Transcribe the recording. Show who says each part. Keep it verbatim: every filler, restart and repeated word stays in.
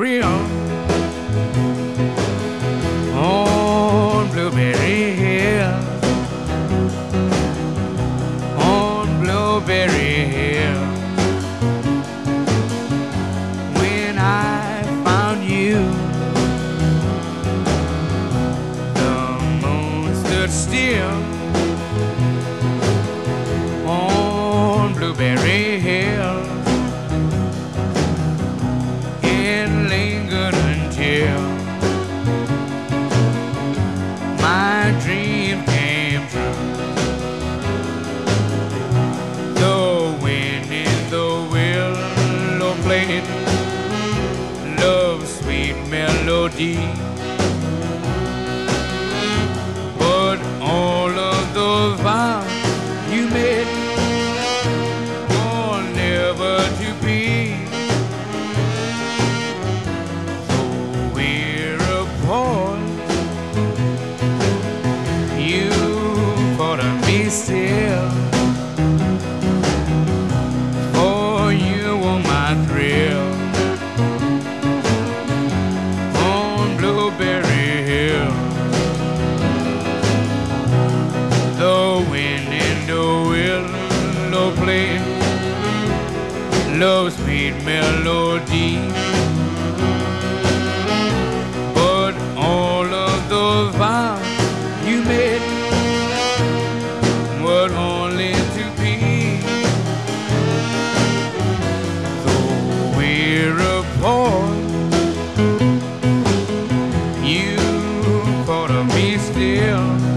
Speaker 1: thrill on Blueberry Hill, on Blueberry Hill. When I found you, the moon stood still on Blueberry Hill. It lingered until my dream came true. The wind in the willow played love's sweet melody, but all of those vows you made were never to be. So we're apart, you thought of me still, for you were my thrill on Blueberry Hill. The wind in the willow played love's sweet melody, but all of those vows you made were only to be. Though we're apart, you thought of me still,